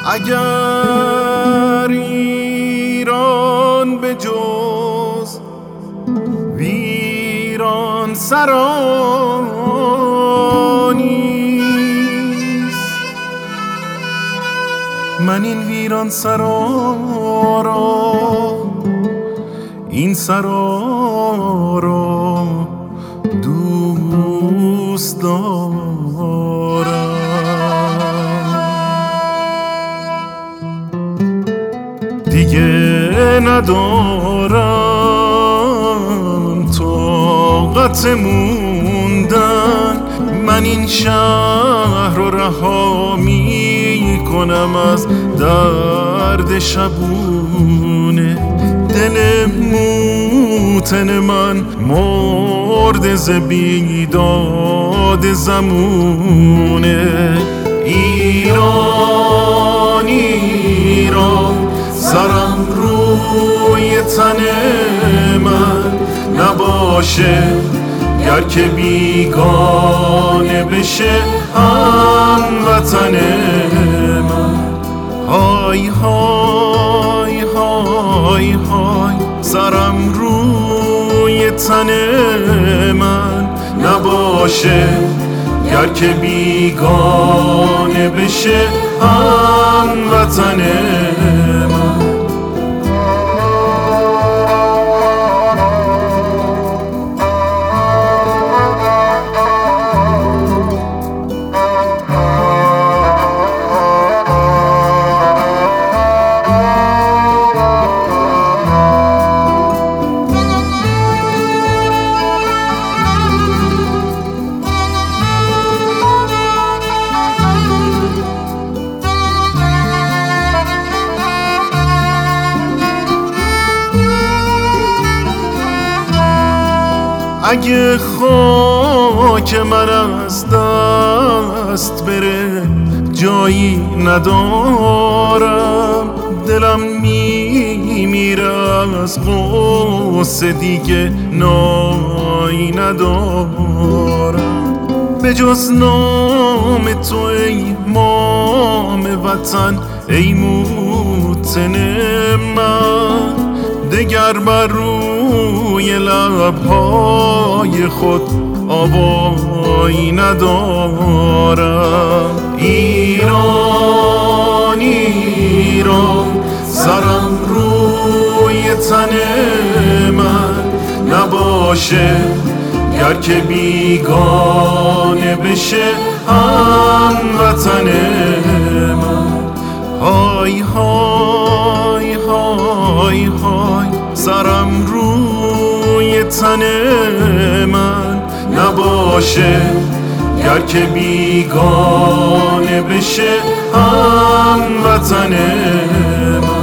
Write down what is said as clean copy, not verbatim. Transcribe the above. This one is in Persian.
اگر ایران به جز ویران سرانیست، من این ویران سرا را، این سرا را دوست دارم. دیگه ندارم طاقت موندن، من این شهر رو رها می کنم از درد شبونه. دل موتن من مرد ز بیداد زمونه. ایران ایران سرم روی تن من نباشه، گر که بیگانه بشه هموطن من. های های های های سرم روی تن من نباشه، گر که بیگانه بشه هموطن من. اگه خاک من از دست بره جایی ندارم، دلم میمیره از غصه دیگه نایی ندارم. به جز نام تو ای مام وطن، ای موطن من، دگر بر روی لبهای خود آوایی ندارم. ایران ایران سرم روی تن من نباشه، گر که بیگانه بشه هموطن من. های های های های سرم روی تن من نباشه، گر که بیگانه بشه هموطن من.